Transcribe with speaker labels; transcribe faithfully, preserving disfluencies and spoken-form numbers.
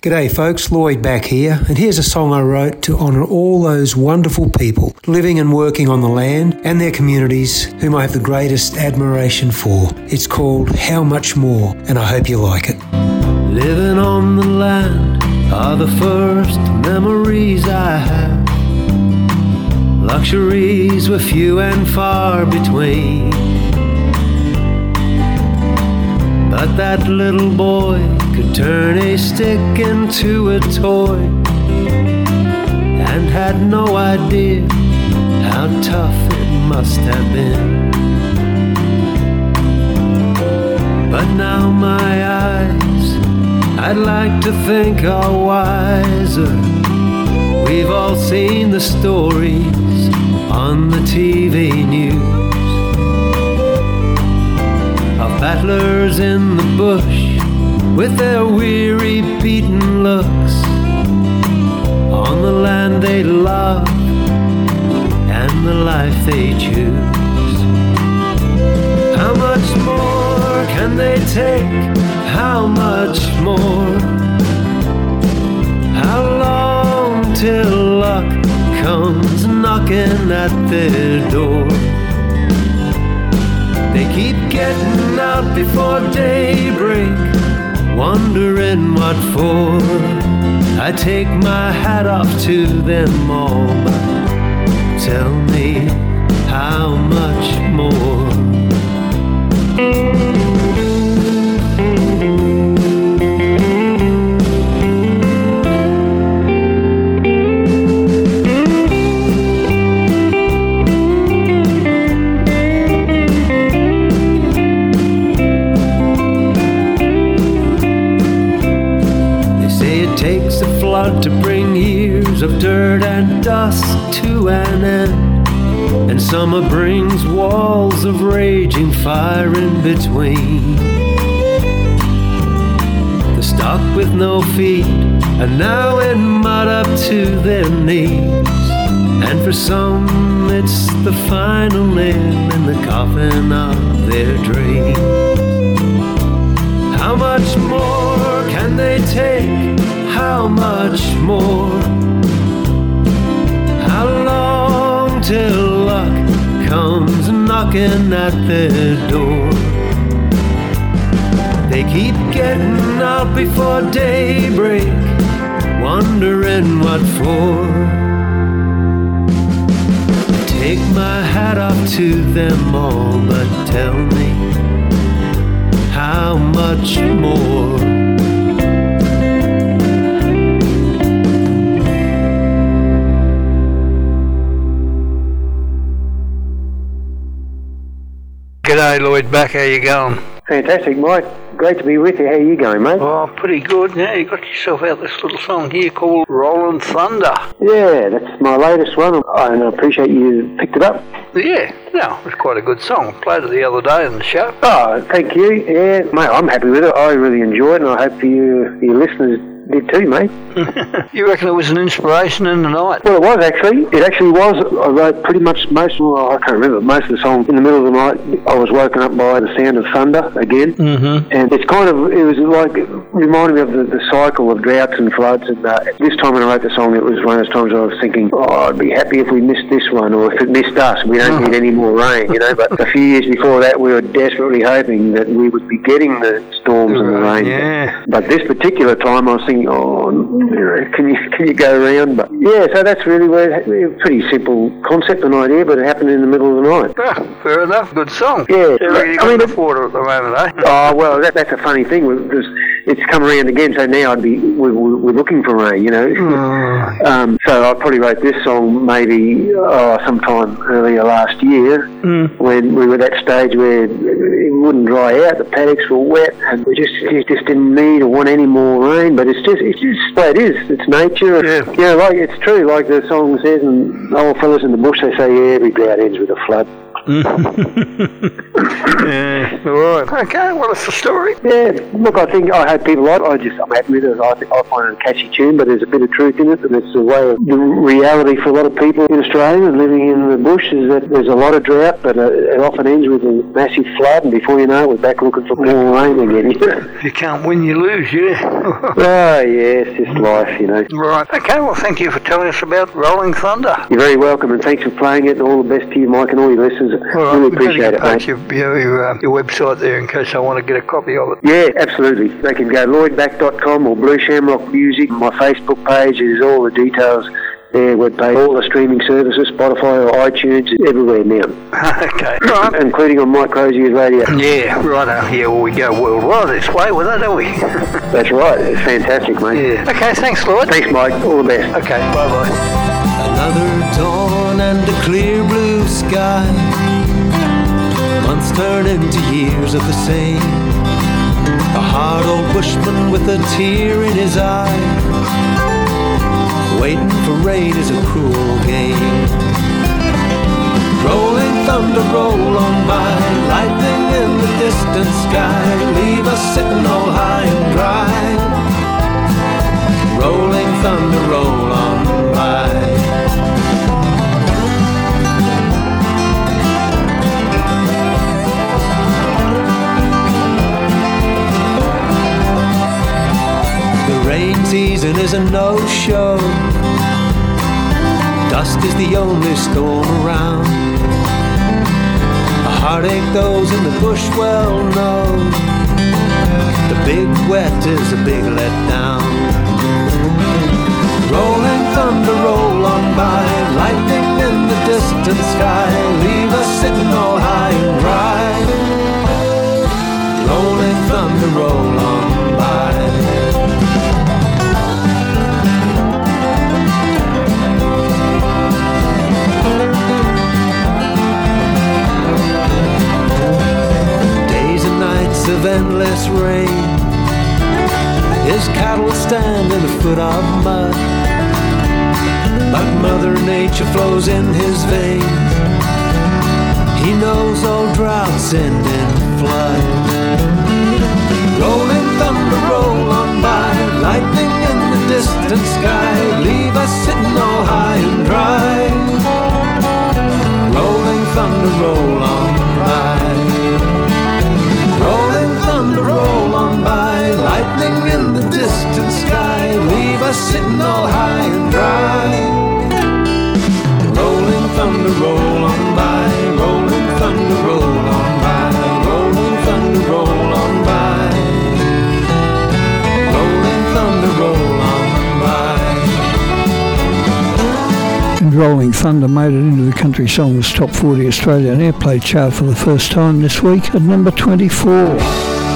Speaker 1: G'day folks, Lloyd back here, and here's a song I wrote to honour all those wonderful people living and working on the land and their communities whom I have the greatest admiration for. It's called How Much More, and I hope you like it.
Speaker 2: Living on the land are the first memories I have. Luxuries were few and far between, but that little boy could turn a stick into a toy and had no idea how tough it must have been. But now my eyes, I'd like to think, are wiser. We've all seen the stories on the T V news of battlers in the bush with their weary, beaten looks on the land they love and the life they choose. How much more can they take? How much more? How long till luck comes knocking at their door? They keep getting out before daybreak, wondering what for. I take my hat off to them all, but tell me how much more. To bring years of dirt and dust to an end, and summer brings walls of raging fire in between. The stock with no feet are now in mud up to their knees, and for some it's the final nail in the coffin of their dreams. How much more can they take? How much more? How long till luck comes knocking at their door? They keep getting out before daybreak, wondering what for. I take my hat off to them all, but tell me how much more?
Speaker 3: G'day Lloyd back, how you going?
Speaker 4: Fantastic, Mike. Great to be with you. How are you going, mate?
Speaker 3: Oh, pretty good. Yeah, you got yourself out this little song here called Rollin' Thunder.
Speaker 4: Yeah, that's my latest one, and I appreciate you picked it up.
Speaker 3: Yeah, no, it was quite a good song. I played it the other day in the show.
Speaker 4: Oh, thank you. Yeah, mate, I'm happy with it. I really enjoyed it, and I hope you, your listeners did too, mate.
Speaker 3: You reckon it was an inspiration in the night?
Speaker 4: Well, it was actually. It actually was. I wrote pretty much most, well, I can't remember, most of the song in the middle of the night. I was woken up by the sound of thunder again.
Speaker 3: Mm-hmm.
Speaker 4: And it's kind of, it was like, it reminded me of the, the cycle of droughts and floods. And uh, this time when I wrote the song, it was one of those times I was thinking, oh, I'd be happy if we missed this one, or if it missed us. We don't need any more rain, you know. But a few years before that, we were desperately hoping that we would be getting the storms and the rain.
Speaker 3: Yeah.
Speaker 4: But this particular time, I was thinking, oh, can you can you go around? But yeah, so that's really where it, pretty simple concept and idea, but it happened in the middle of the night.
Speaker 3: Yeah, fair enough. Good song.
Speaker 4: Yeah.
Speaker 3: You reckon you got enough water at the moment, eh?
Speaker 4: Oh well, that, that's a funny thing because it's come around again. So now I'd be we're, we're looking for rain, you know.
Speaker 3: Mm.
Speaker 4: Um, so I probably wrote this song maybe oh, sometime earlier last year
Speaker 3: mm.
Speaker 4: when we were at that stage where it wouldn't dry out. The paddocks were wet, and we just we just didn't need or want any more rain. But it's just it's just the way it is. It's nature.
Speaker 3: Yeah.
Speaker 4: You know, like it's true. Like the song says, and old fellas in the bush they say, yeah, every drought ends with a flood.
Speaker 3: Yeah, all right. Okay, well, it's the story.
Speaker 4: Yeah, look, I think, I hope people like it. I just, I'm happy with it. I, think, I find it a catchy tune, but there's a bit of truth in it, and it's the way of the reality for a lot of people in Australia and living in the bush is that there's a lot of drought, but uh, it often ends with a massive flood, and before you know it, we're back looking for more rain again.
Speaker 3: If you can't win, you lose, yeah.
Speaker 4: Oh, yeah, it's just life, you know.
Speaker 3: Right. Okay, well, thank you for telling us about Rolling Thunder.
Speaker 4: You're very welcome, and thanks for playing it, and all the best to you, Mike, and all your listeners.
Speaker 3: All right,
Speaker 4: really
Speaker 3: we're going to
Speaker 4: appreciate
Speaker 3: get
Speaker 4: it,
Speaker 3: back
Speaker 4: mate.
Speaker 3: your, your, uh, your website there in case I want to get a copy of it.
Speaker 4: Yeah, absolutely. They can go lloyd back dot com or Blue Shamrock Music. My Facebook page is all the details there, webpage, all the streaming services, Spotify or iTunes, it's everywhere now.
Speaker 3: Okay. Right.
Speaker 4: Including on Mike Crozier's radio.
Speaker 3: Yeah, right. Uh, yeah, well, we go worldwide this way with it, don't we?
Speaker 4: That's right. It's fantastic, mate.
Speaker 3: Yeah. Okay, thanks, Lloyd.
Speaker 4: Thanks, Mike. All the best.
Speaker 3: Okay, bye-bye.
Speaker 2: Another dawn and a clear blue sky. Months turn into years of the same. A hard old bushman with a tear in his eye. Waiting for rain is a cruel game. Rolling thunder, roll on by. Lightning in the distant sky. Leave us sitting all high and dry. Rolling thunder, roll on by. Rain season is a no-show. Dust is the only storm around. A heartache those in the bush well know. The big wet is a big letdown. Rolling thunder, roll on by. Lightning in the distant sky. Leave us sitting all high and dry. Rolling thunder, roll on by. Of endless rain, his cattle stand in a foot of mud, but Mother Nature flows in his veins. He knows all droughts end in flood. Rolling thunder, roll on by. Lightning in the distant sky. Leave us sitting all high and dry. Rolling thunder, roll on by. Rolling thunder, roll on by. Lightning in the distant sky. Leave us sitting all high and dry. Rolling thunder, roll on by. Rolling thunder, roll on by. Rolling thunder, roll on by. Rolling thunder, roll on by.
Speaker 5: And Rolling Thunder made it into the Country Songs Top forty Australian Airplay chart for the first time this week at number twenty-four.